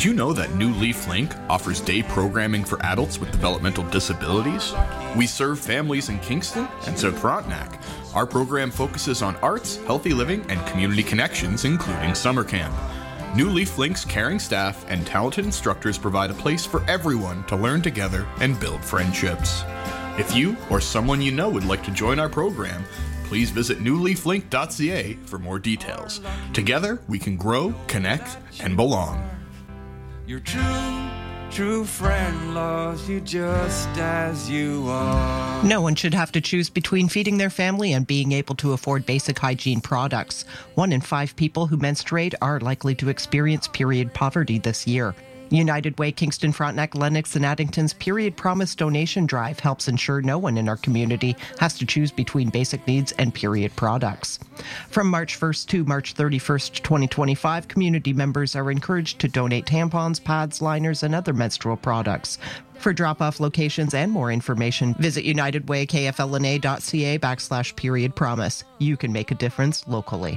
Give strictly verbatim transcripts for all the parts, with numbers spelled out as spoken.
Did you know that New Leaf Link offers day programming for adults with developmental disabilities? We serve families in Kingston and South Frontenac. Our program focuses on arts, healthy living, and community connections, including summer camp. New Leaf Link's caring staff and talented instructors provide a place for everyone to learn together and build friendships. If you or someone you know would like to join our program, please visit new leaf link dot c a for more details. Together, we can grow, connect, and belong. Your true, true friend loves you just as you are. No one should have to choose between feeding their family and being able to afford basic hygiene products. One in five people who menstruate are likely to experience period poverty this year. United Way Kingston, Frontenac, Lennox, and Addington's Period Promise donation drive helps ensure no one in our community has to choose between basic needs and period products. From March first to March thirty-first, twenty twenty-five, community members are encouraged to donate tampons, pads, liners, and other menstrual products. For drop-off locations and more information, visit unitedwaykflna.ca backslash period promise. You can make a difference locally.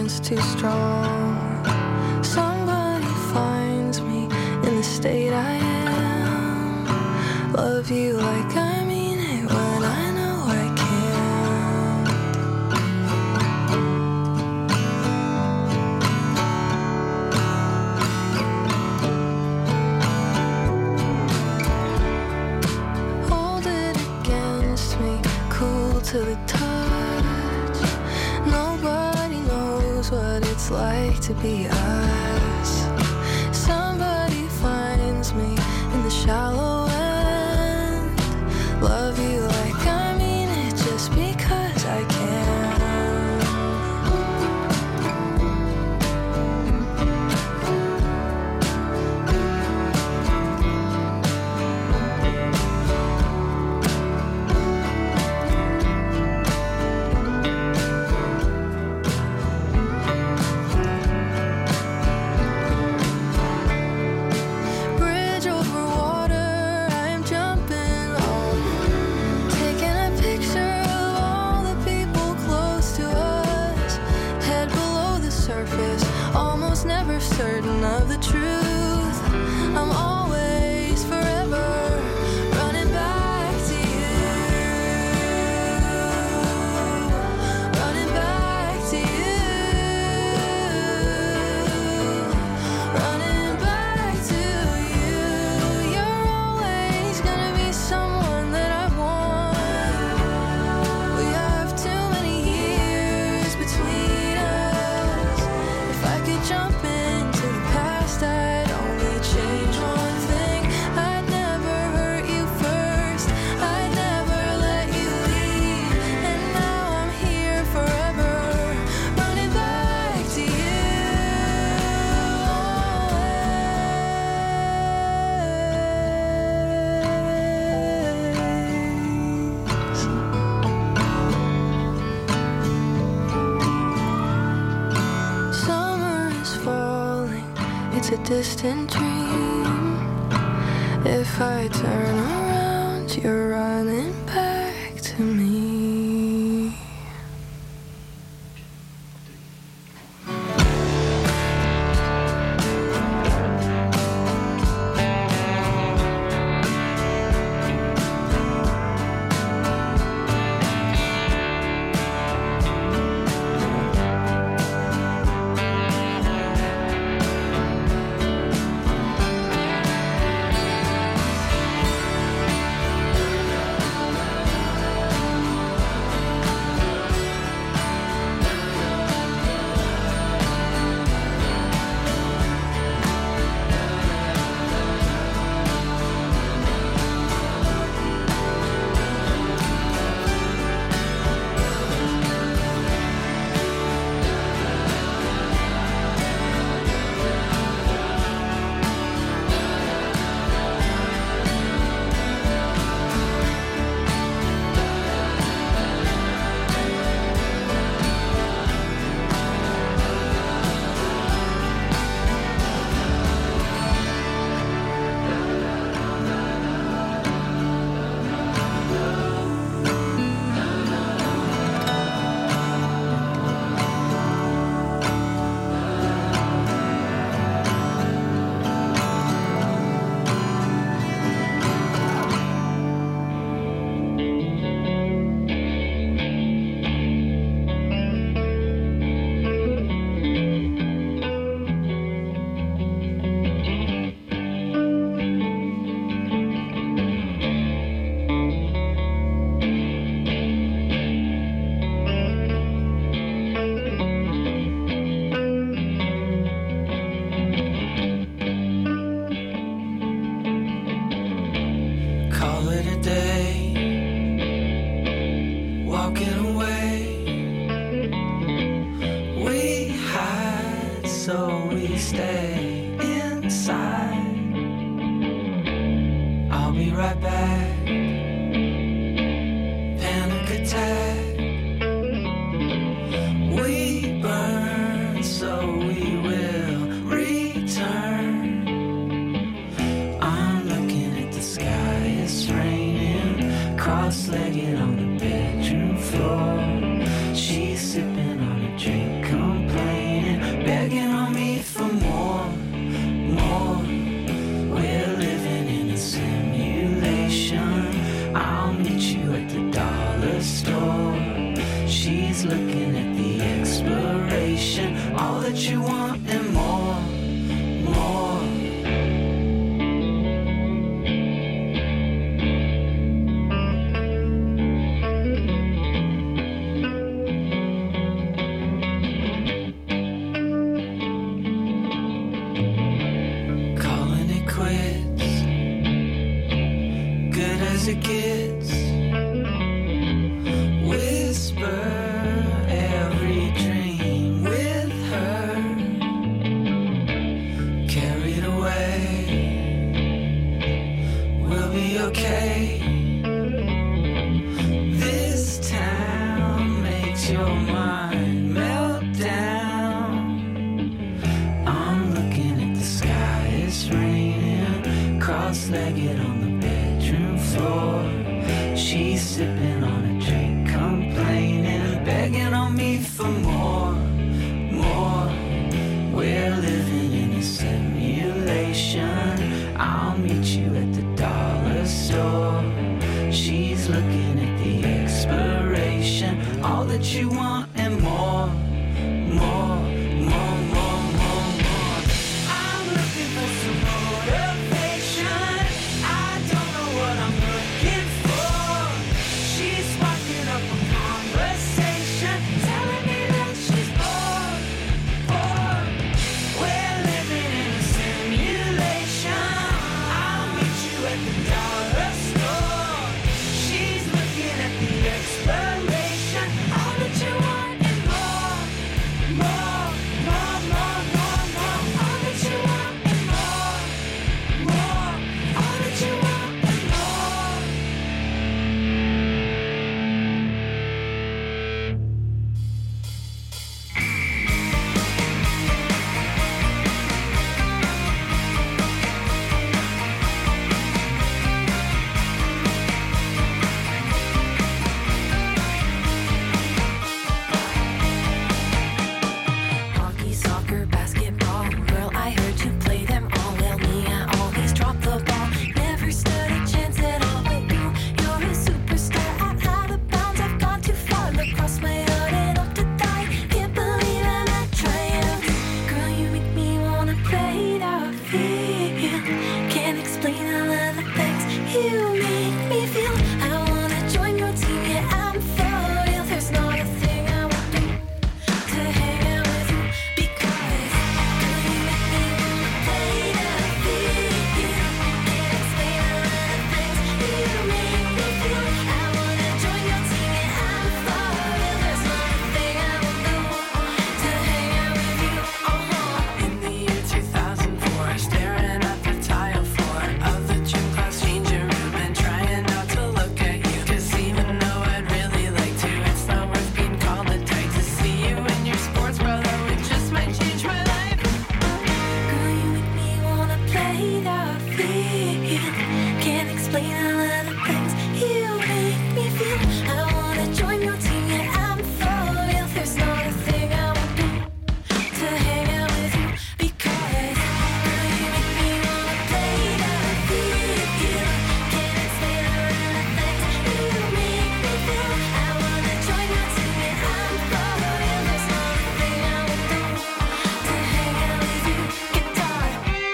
current's too strong. Somebody finds me in the state I am. Love you like I mean it when I know I can. Hold it against me, cool to the touch. Nobody knows what it's like to be us. Somebody finds me in the shallow end. Love you like I mean it just because I can. Bridge over water, I'm jumping on. Taking a picture of all the people close to us. Head below the surface, almost never certain of the truth. I'm always forever running back to you. Running back to you. Running back to you. You're always gonna be someone that I want. We have too many years between us. If I could jump into the past, I'd only change one thing. I'd never hurt you first. I'd never let you leave. And now I'm here forever, running back to you. Always. Summer is falling, it's a distant dream. If I turn around, you're running back to me. Call it a day, walking away. We hide so we stay inside. I'll be right back. Panic attack. We burn so we will return. I'm looking at the sky, it's raining. Cross-legged on the bedroom floor. She's sipping on a drink, complaining. She's looking at the expiration, all that you want and more, more. Calling it quits, good as it gets. Whisper every dream with her, carried away. We'll be okay. This town makes your mind melt down. I'm looking at the sky, it's raining, cross-legged on the bedroom floor. She's sipping on a drink, complaining, begging on me for more, more. We're living in a simulation. I'll meet you at the dollar store. She's looking at the expiration, all that you want and more, more, more, more, more, more. I'm looking for some motivation. I don't know what I'm looking for. She's sparking up a conversation, telling me that she's bored, bored. We're living in a simulation. I'll meet you at the dollar store. She's looking at the expiration, all that you want and more, more, more, more, more, more. All that you want and more, more. All that you want and more. Hockey, soccer, basketball. Girl, I heard you play them all. Well, me, I always drop the ball. Never stood a chance at all. But you, you're a superstar. I'm out of bounds. I've gone too far. Across my heart and up to die. Can't believe I'm not trying. Girl, you make me wanna play that field. Can't explain all of the things you make me feel. I wanna join your team. Yeah, I'm for real. There's not a thing I won't do to hang out with you because girl, you make me wanna play that field. Can't explain all of the things you make me feel. I wanna join your team, yeah, I'm for real. There's not a thing I won't do to hang out with you. Uh-huh. In the year two thousand four, staring at the tile floor of the gym class changing room and trying not to look at you. 'Cause even though I'd really like to, it's not worth being called a type to see you in your sports bra, though it just might change my life. Girl, you make me wanna play that field. Can't explain all of the things you make me feel. I wanna join your team, yeah, I'm for real. There's not a thing I won't do to hang out with you because girl, you make me wanna play that field. Can't explain all of the things you make me feel. I wanna join your team, yeah, I'm for real. There's not a thing I won't do to hang out with you. Guitar.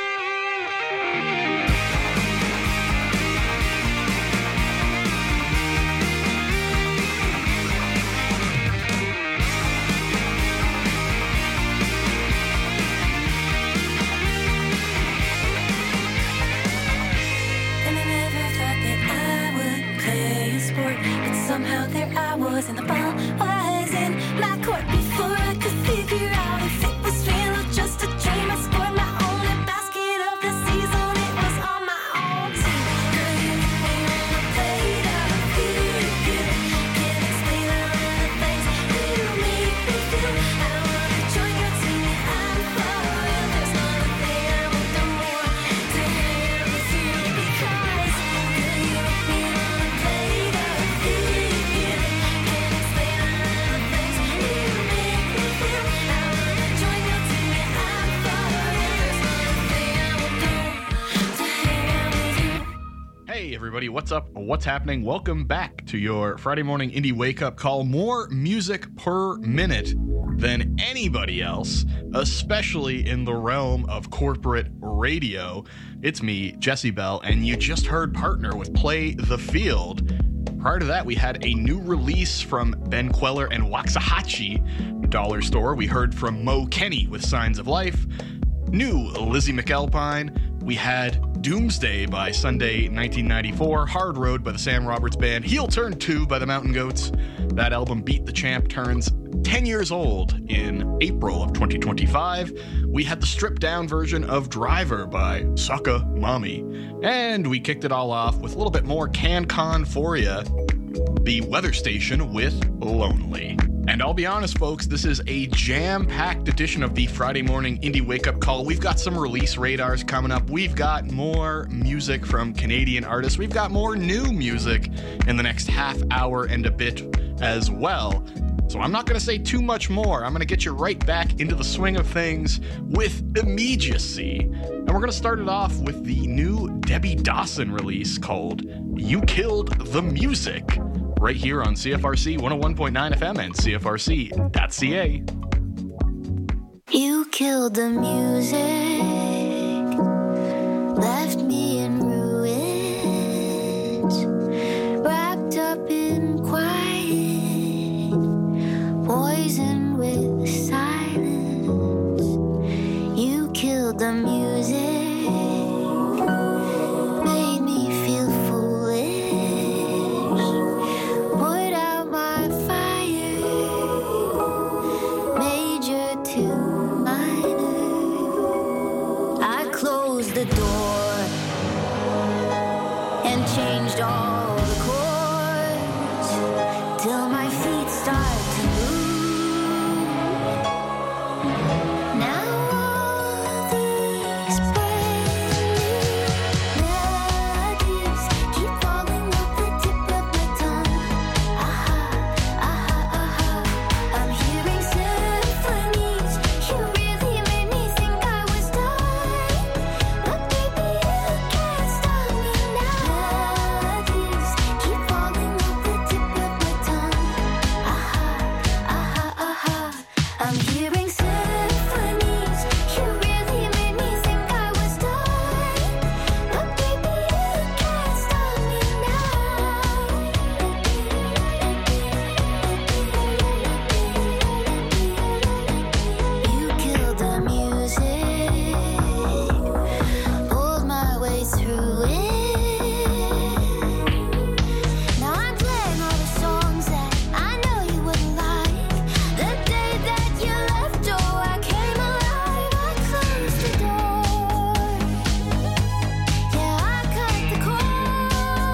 And I never thought that I would play a sport, but somehow there I was, and the ball was in my court before I could figure out if it was real or just a dream. I scored my only basket of the season. It was on my own team. Girl, you make me wanna play that field. Can't explain all of the things you make me feel. I wanna join your team, yeah, I'm for real. There's not a thing I won't do to hang out with you because girl, you make me wanna play that field. Can't explain Hey everybody, what's up? What's happening? Welcome back to your Friday morning indie wake-up call. More music per minute than anybody else, especially in the realm of corporate radio. It's me, Jesse Bell, and you just heard Partner with Play the Field. Prior to that, we had a new release from Ben Queller and Waxahachie, Dollar Store. We heard from Mo Kenny with Signs of Life. New Lizzie McAlpine. We had Doomsday by Sunday nineteen ninety-four, Hard Road by the Sam Roberts Band, Heel Turn two by the Mountain Goats. That album, Beat the Champ, turns ten years old in April of twenty twenty-five. We had the stripped down version of Driver by Saka Mommy. And we kicked it all off with a little bit more CanCon for ya, the Weather Station with Lonely. And I'll be honest, folks, this is a jam-packed edition of the Friday morning indie wake-up call. We've got some release radars coming up. We've got more music from Canadian artists. We've got more new music in the next half hour and a bit as well. So I'm not going to say too much more. I'm going to get you right back into the swing of things with immediacy. And we're going to start it off with the new Debbie Dawson release called You Killed the Music, right here on C F R C one oh one point nine F M and C F R C dot C A. You killed the music, left me in ruins, wrapped up in quiet, poisoned with silence. You killed the music, made me feel foolish, put out my fire, major to minor. I closed the door and changed all the chords till my feet start to move. Now all these brand new melodies keep falling off the tip of my tongue. Aha, aha, aha. I'm hearing symphonies. You really made me think I was done, but baby you can't stop me now. Melodies keep falling off the tip of my tongue. Aha, aha, aha. I'm hearing symphonies. You really made me think I was done, but baby you can't stop me now. You killed the music, pulled my way through it. Now I'm playing all the songs that I know you wouldn't like. The day that you left, oh, I came alive. I closed the door. Yeah, I cut the cord.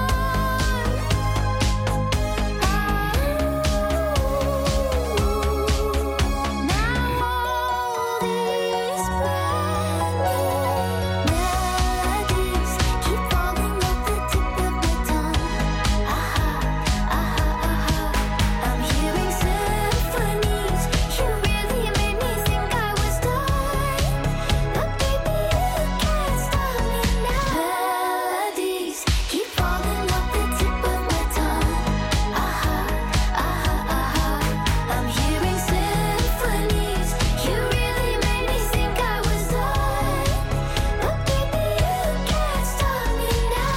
Now all these brand new melodies keep falling off the tip of my tongue. Aha, aha, aha. I'm hearing symphonies. You really made me think I was done, but baby you can't stop me now. Melodies keep falling off the tip of my tongue. Aha, aha, aha. I'm hearing symphonies. You really made me think I was done, but baby you can't stop me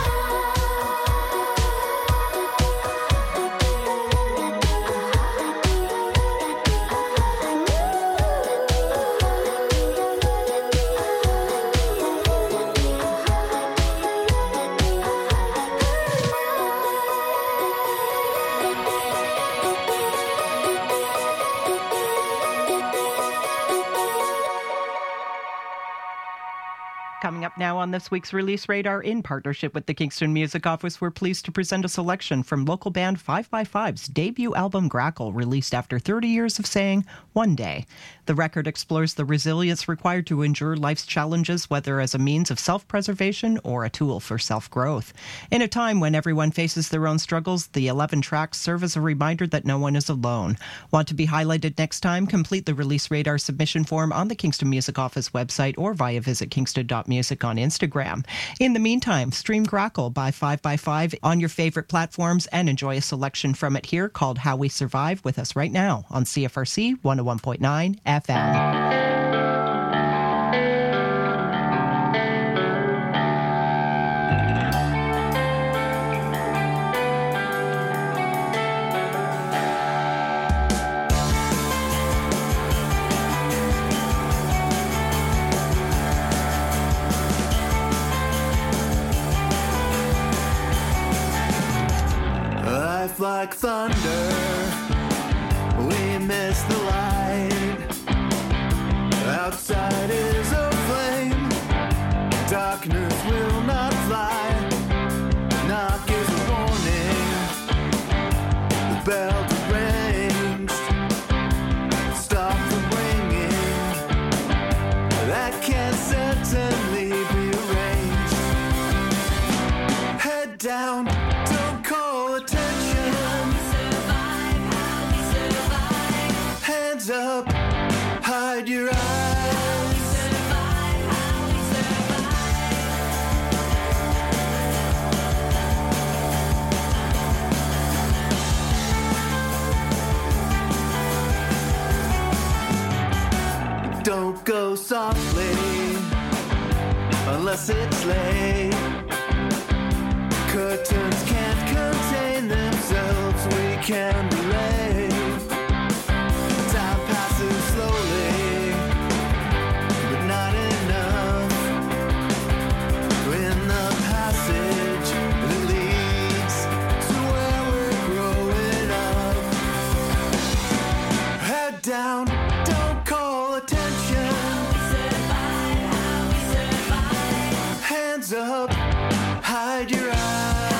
Coming up now on this week's Release Radar, in partnership with the Kingston Music Office, we're pleased to present a selection from local band five by five's debut album Grackle, released after thirty years of saying one day. The record explores the resilience required to endure life's challenges, whether as a means of self-preservation or a tool for self-growth. In a time when everyone faces their own struggles, the eleven tracks serve as a reminder that no one is alone. Want to be highlighted next time? Complete the Release Radar submission form on the Kingston Music Office website or via visit kingston dot music on Instagram. In the meantime, stream Grackle by five by five on your favorite platforms and enjoy a selection from it here called How We Survive with us right now on C F R C one oh one point nine F M. Like thunder, we miss the light. Outside is a flame, darkness will not fly. Knock is a warning, the bell rings. Stop the ringing, that can certainly be arranged. Head down, don't call attention. Hands up, hide your eyes. Don't go softly unless it's late. Curtains can't contain themselves, we can delay. Time passes slowly, but not enough. In the passage that leads to where we're growing up. Head down, don't call attention. Hands up, hide your eyes.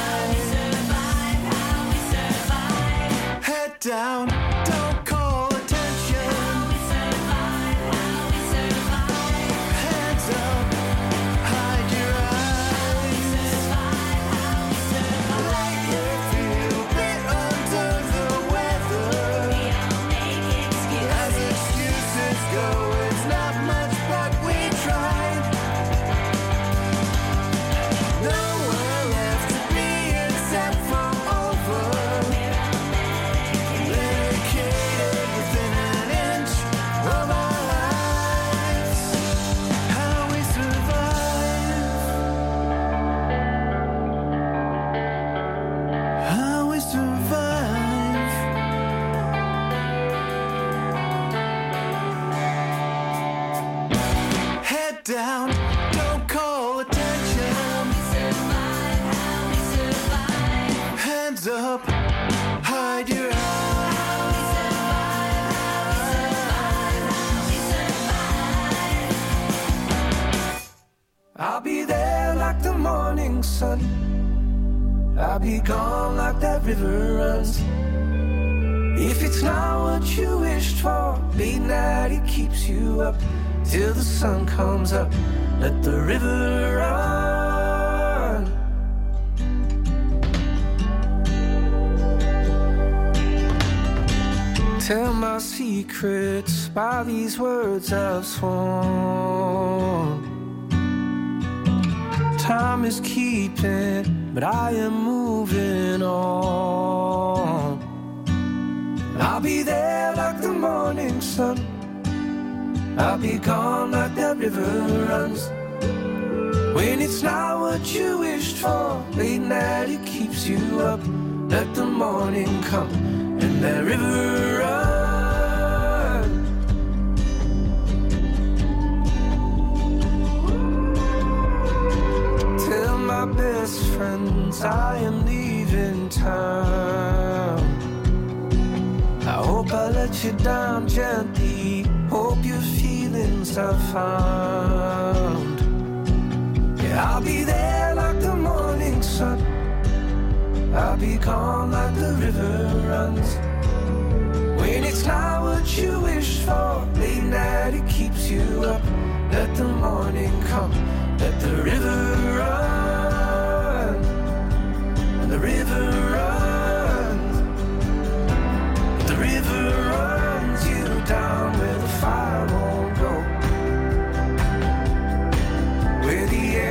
Head down, don't call attention. Hands up, hide your eyes. Lately feel bit under the weather. As excuses go, it's not much, but we tried. Nowhere left to be except for over. Barricaded within an inch of our lives. How we survive. How we survive. Head down, don't call attention. Hands up, hide your eyes. I'll be there like the morning sun. I'll be gone like that river runs. If it's not what you wished for, late night it keeps you up till the sun comes up. Let the river run. Tell my secrets by these words I've sworn. Time is keeping, but I am moving on. I'll be there like the morning sun. I'll be gone like that river runs. When it's not what you wished for, late night it keeps you up. Let the morning come and that river run. Tell my best friends I am leaving town. I hope I let you down gently. Hope your feelings are found. Yeah, I'll be there like the morning sun. I'll be gone like the river runs. When it's not what you wished for, late night it keeps you up. Let the morning come, let the river run. And the river runs. The river runs you down where the fire won't go. Where the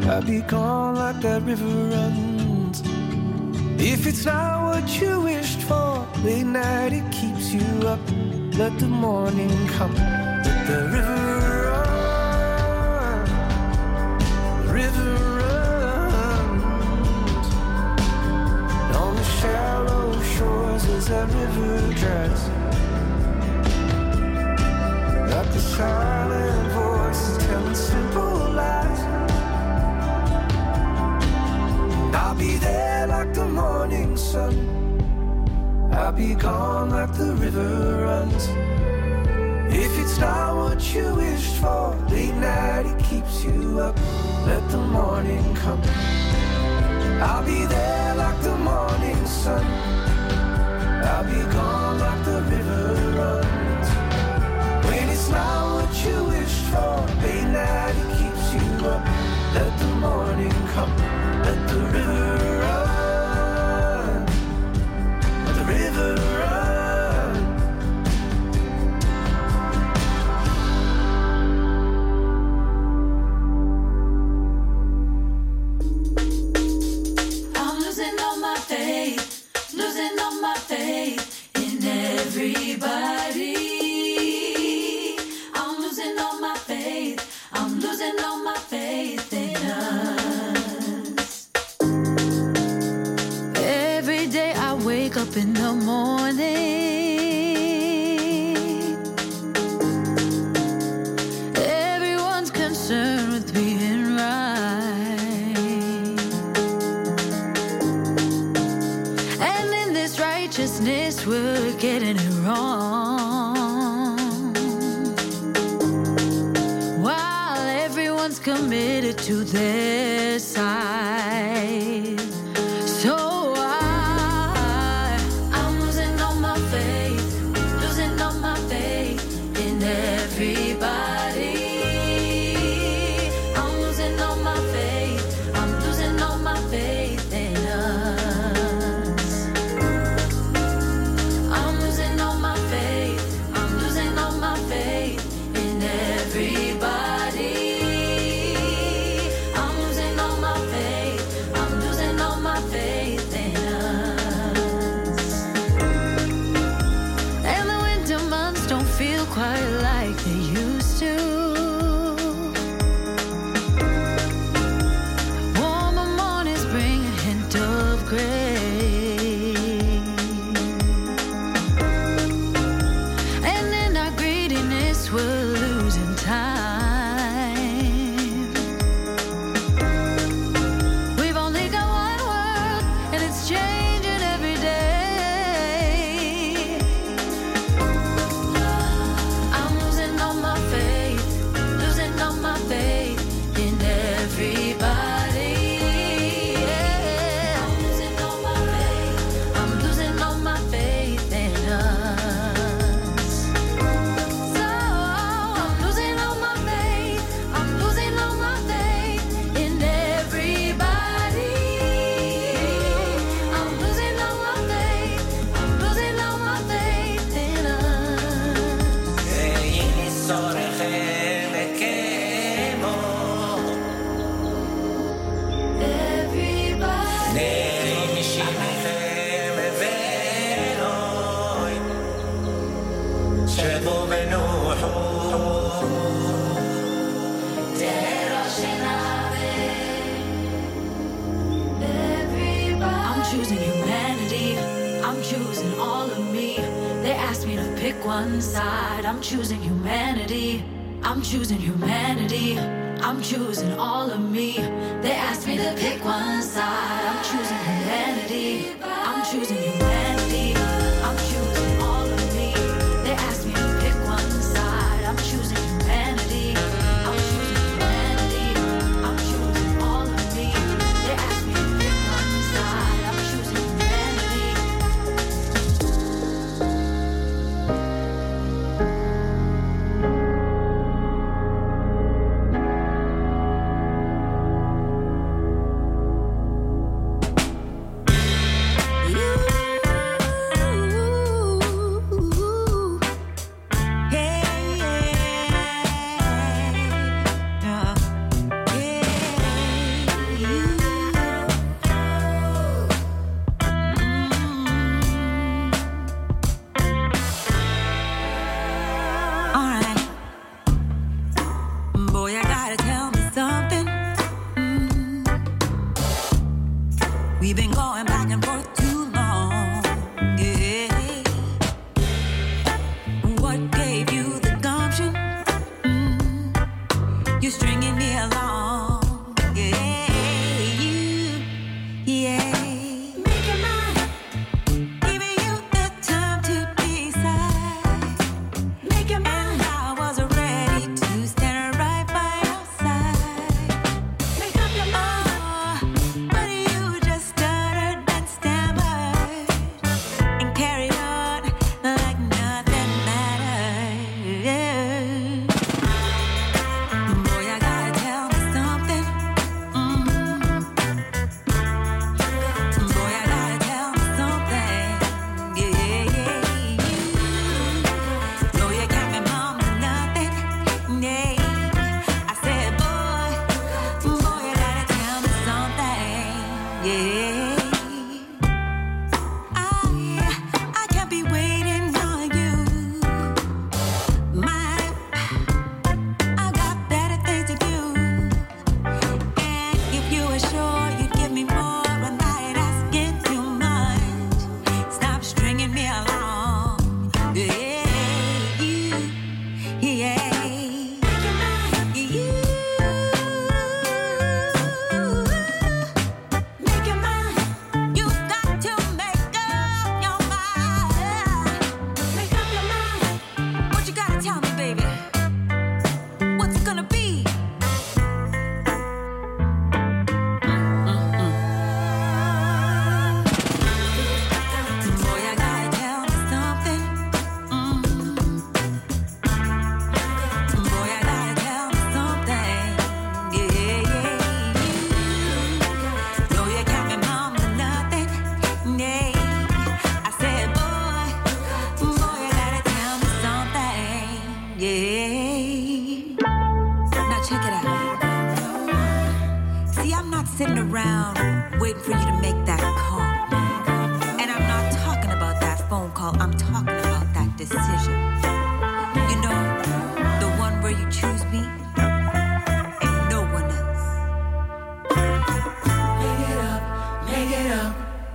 I'll be gone like that river runs. If it's not what you wished for, late night it keeps you up. Let the morning come. Let the river run. The river runs. On the shallow shores as that river dries. Like the silent voices telling simple lies. I'll be there like the morning sun. I'll be gone like the river runs. If it's not what you wished for, late night it keeps you up. Let the morning come. I'll be there like the morning sun. I'll be gone like the river runs. When it's not what you wished for, late night it keeps you up. Let the morning come. Let the river run. Let the river run. I'm losing all my faith, losing all my faith in everybody. I'm losing all my faith, I'm losing all my faith in us. Every day I wake up in the morning, everyone's concerned with being right. And in this righteousness we're getting it wrong, while everyone's committed to their side. So I, I'm losing all my faith, losing all my faith in everybody. I'm losing all my faith, I'm losing all my faith in us. I'm losing all my faith, I'm losing all my faith in everybody. I'm losing all my faith, I'm losing all my faith in us. And the winter months don't feel quite like they used to. Warmer mornings bring a hint of gray, and in our greediness we're losing time. We've only got one world and it's changing every day. I'm losing all my faith, losing all my faith in everybody. Yeah. I'm losing all my faith, I'm losing all my faith in us. So I'm losing all my faith, I'm losing all my faith in everybody. I'm losing all my faith, I'm losing all my faith in us. I'm choosing humanity, I'm choosing all of me. They asked me to pick one side, I'm choosing humanity, I'm choosing humanity, I'm choosing all of me. They asked me to pick one side, I'm choosing humanity, I'm choosing humanity, I'm choosing all of me. They asked me to pick one side, I'm choosing humanity, I'm choosing humanity, I'm choosing all of me. They asked me to pick one side, I'm choosing humanity. We've been going back and forth too long. Yeah. What gave you the gumption? Mm. You're stringing me along. Yeah. You. Yeah. Make your mind. Giving you the time to decide. Make your mind. And I was ready to stand right by your side. Make up your mind. But you just stuttered and stammered and carried on like nothing mattered. Boy, I gotta tell me something. Mm. Boy, I gotta tell me something. Yeah, yeah, yeah. No, you got me, mama, nothing. Yeah. I said, boy, boy, you gotta tell me something. Yeah. I, I can't be waiting on you. My, I got better things to do. And if you were sure you'd give me more, I'm not asking too much. Stop stringing me along. Yeah, you, yeah. You, make your mind. You got to make up your mind. Make up your mind. What you gotta tell me, baby? What's it gonna be? Boy, I gotta tell me something. Mm. Boy, I gotta tell me something. Yeah, yeah, yeah. No, you got me, mama, nothing. Yeah. I said, boy, boy, you gotta tell me something. Yeah. Now check it out. See, I'm not sitting around waiting for you to make that call. And I'm not talking about that phone call. I'm talking about that decision. You know, the one where you choose me and no one else. Make it up, make it up.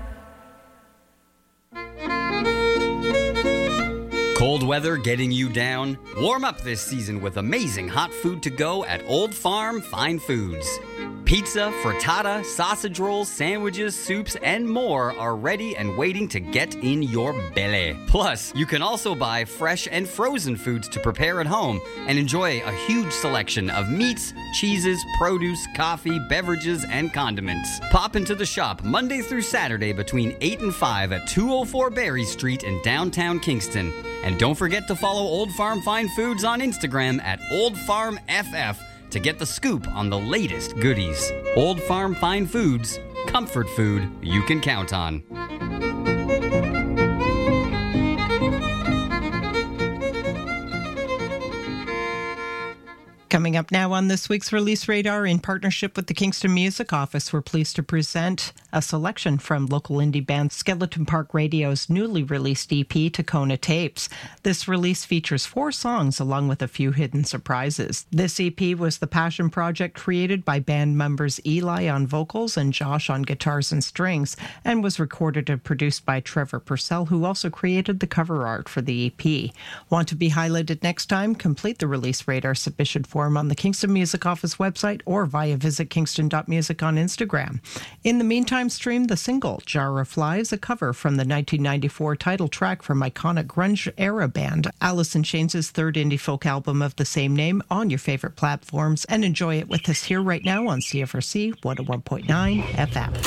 Cold weather getting you down? Warm up this season with amazing hot food to go at Old Farm Fine Foods. Pizza, frittata, sausage rolls, sandwiches, soups, and more are ready and waiting to get in your belly. Plus, you can also buy fresh and frozen foods to prepare at home and enjoy a huge selection of meats, cheeses, produce, coffee, beverages, and condiments. Pop into the shop Monday through Saturday between eight and five at two oh four Berry Street in downtown Kingston. And don't forget to follow Old Farm Fine Foods on Instagram at Old Farm F F to get the scoop on the latest goodies. Old Farm Fine Foods, comfort food you can count on. Coming up now on this week's Release Radar, in partnership with the Kingston Music Office, we're pleased to present a selection from local indie band Skeleton Park Radio's newly released E P, Tacona Tapes. This release features four songs along with a few hidden surprises. This E P was the passion project created by band members Eli on vocals and Josh on guitars and strings, and was recorded and produced by Trevor Purcell, who also created the cover art for the E P. Want to be highlighted next time? Complete the Release Radar submission form on the Kingston Music Office website or via visit kingston dot music on Instagram. In the meantime, stream the single Jar of Flies, a cover from the nineteen ninety-four title track from iconic grunge-era band Alice in Chains' third indie folk album of the same name, on your favorite platforms, and enjoy it with us here right now on C F R C one oh one point nine F M.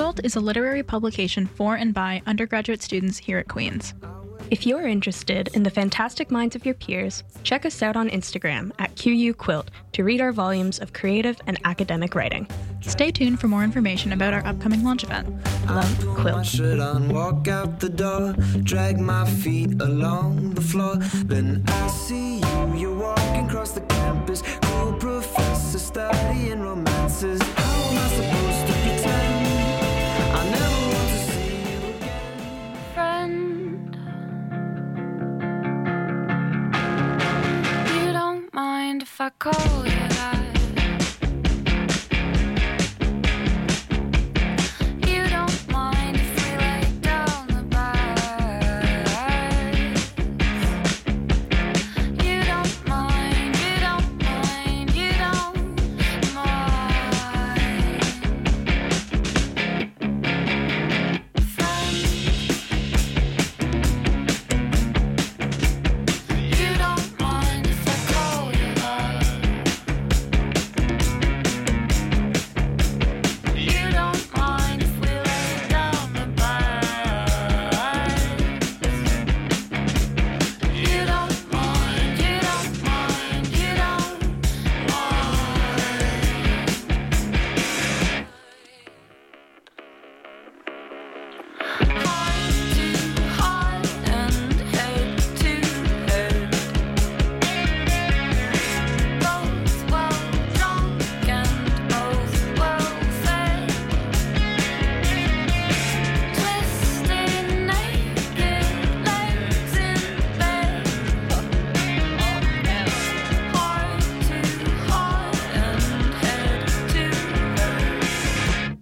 Quilt is a literary publication for and by undergraduate students here at Queen's. If you're interested in the fantastic minds of your peers, check us out on Instagram at Q U Quilt to read our volumes of creative and academic writing. Stay tuned for more information about our upcoming launch event. Love, My Quilt. shirt on, walk out the door, drag my feet along the floor. Then I see you, you're walking across the campus, cool professor studying romances. How am I supposed to pretend? I never want to see you again. Friend, you don't mind if I call you that? You don't mind if we lay down the bed? You don't mind, you don't mind, you don't mind. Friend, you don't mind if I call you that? You don't mind if we lay down the bed? You don't mind, you don't mind, you don't mind. Heart to heart and head to head, both well drunk and both well fed, twisted naked legs in bed. Heart to heart and head to head.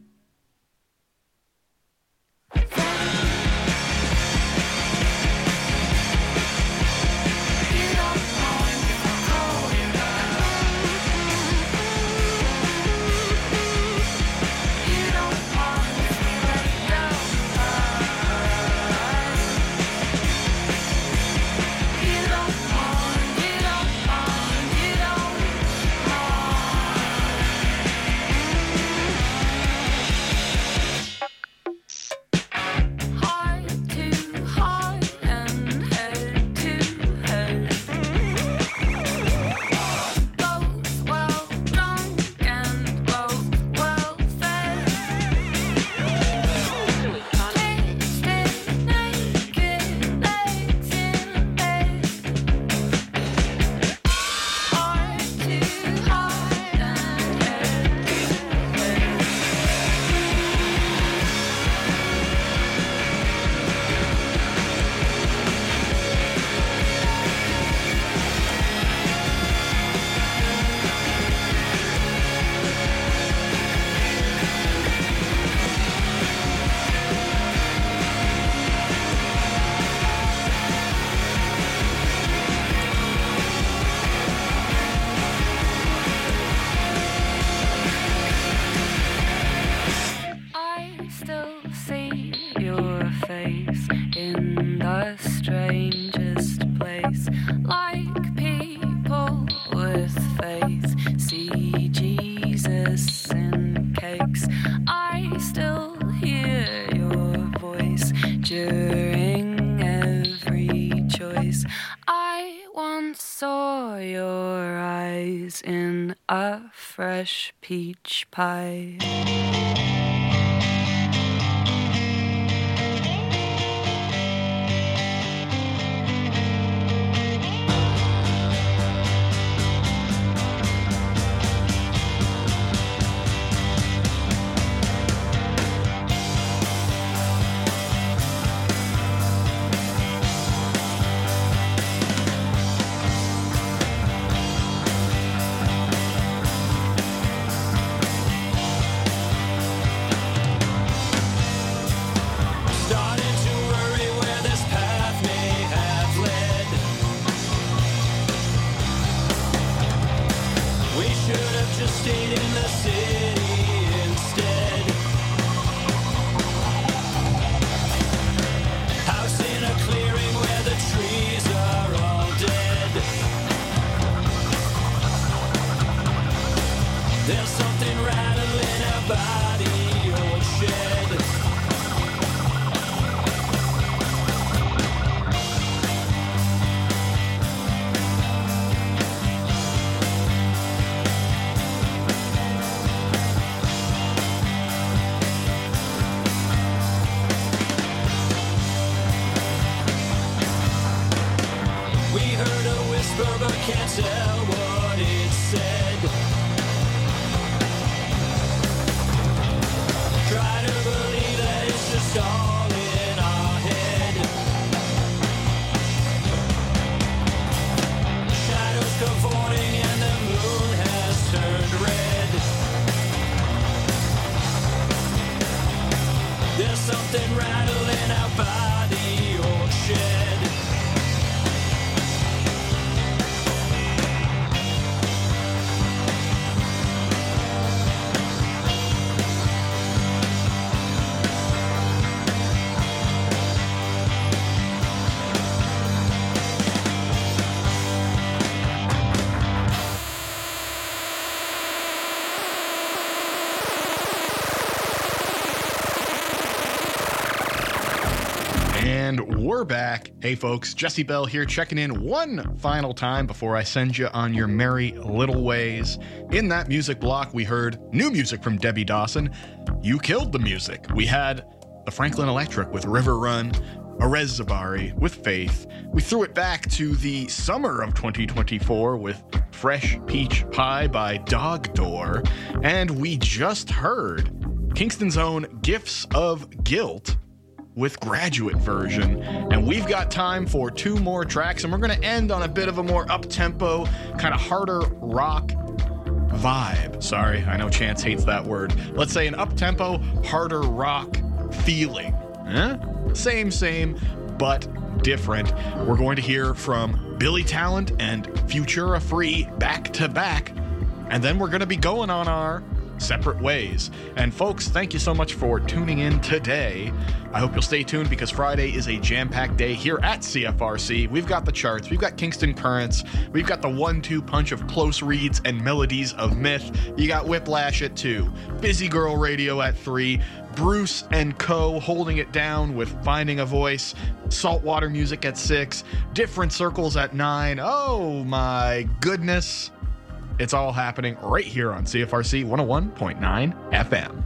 You don't mind if I call you that? You don't mind if we lay down the bed? You don't mind, you don't mind, you don't mind. Heart to heart and head to head, both well drunk and both well fed, twisted naked legs in bed. Heart to heart and head to head. I still see your face in the strangest place, like people with faith see Jesus in cakes. I still hear your voice during every choice. I once saw your eyes in a fresh peach pie. And we're back. Hey folks, Jesse Bell here, checking in one final time before I send you on your merry little ways. In that music block, we heard new music from Debbie Dawson. You killed the music. We had the Franklin Electric with River Run, Erez Zabari with Faith. We threw it back to the summer of twenty twenty-four with Fresh Peach Pie by Dog Door. And we just heard Kingston's own Gifts of Guilt with Graduate version. And we've got time for two more tracks, and we're going to end on a bit of a more up-tempo, kind of harder rock vibe. Sorry, I know Chance hates that word. Let's say an up-tempo, harder rock feeling. Eh? Same, same, but different. We're going to hear from Billy Talent and Futura Free back to back, and then we're going to be going on our separate ways. And folks, thank you so much for tuning in today. I hope you'll stay tuned because Friday is a jam-packed day here at C F R C. We've got the charts, we've got Kingston Currents, we've got the one two punch of close reads and melodies of myth. You got Whiplash at two, Busy Girl Radio at three, Bruce and Co. holding it down with Finding a Voice, Saltwater Music at six, Different Circles at nine. Oh my goodness. It's all happening right here on C F R C one oh one point nine F M.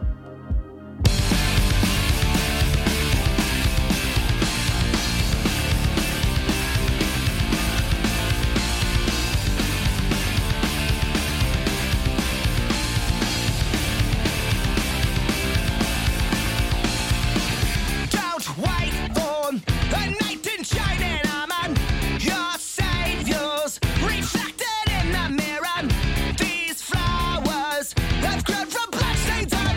Don't wait for a knight in shining armor. Your saviors reflected in the mirror. These flowers have grown from bloodstains on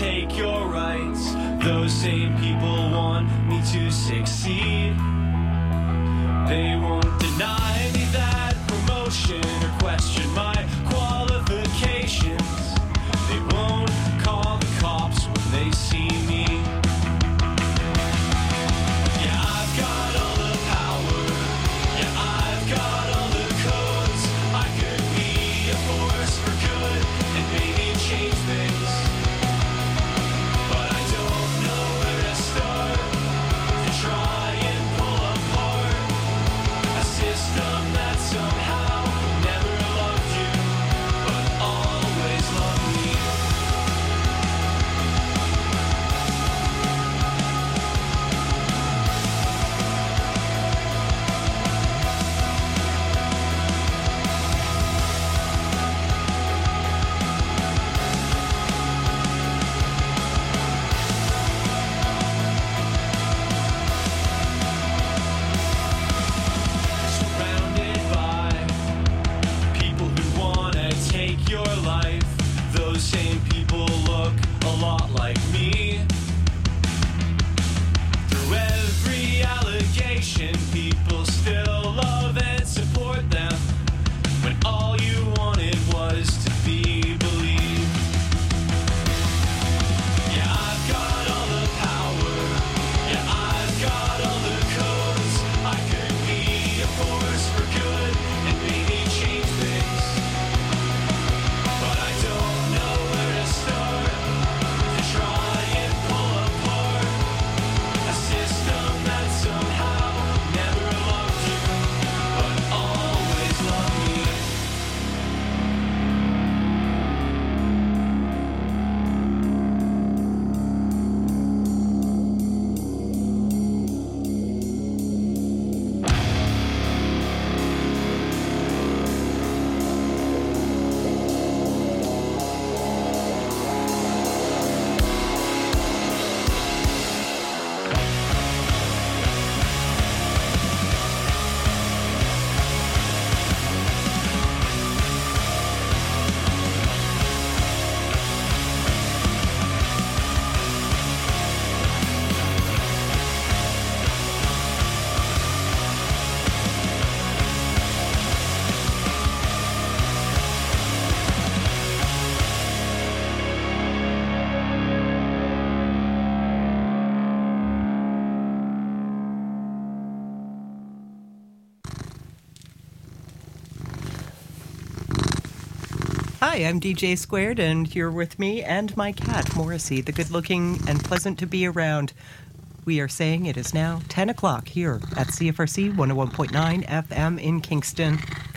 take your rights. Those same people want me to succeed. They won't deny me that promotion or question my qualifications. They won't call the cops when they see me. Yeah, I've got all the power. Yeah, I've got all the codes. I could be a force for good and maybe change things. But I don't know where to start to try and pull apart a system that somehow never loved you, but always loved me. Surrounded by people who wanna take your life. Those same people look a lot like me. Through every allegation, people still love and support them when all you wanted was to be believed. Yeah, I've got all the power. Yeah, I've got all the codes. I could be a force for good and maybe change things. But I don't know where to start to try and pull apart a system that somehow never loved you, but always loved me. Hi, I'm D J Squared, and you're with me and my cat, Morrissey, the good-looking and pleasant to be around. We are saying it is now ten o'clock here at C F R C one oh one point nine F M in Kingston.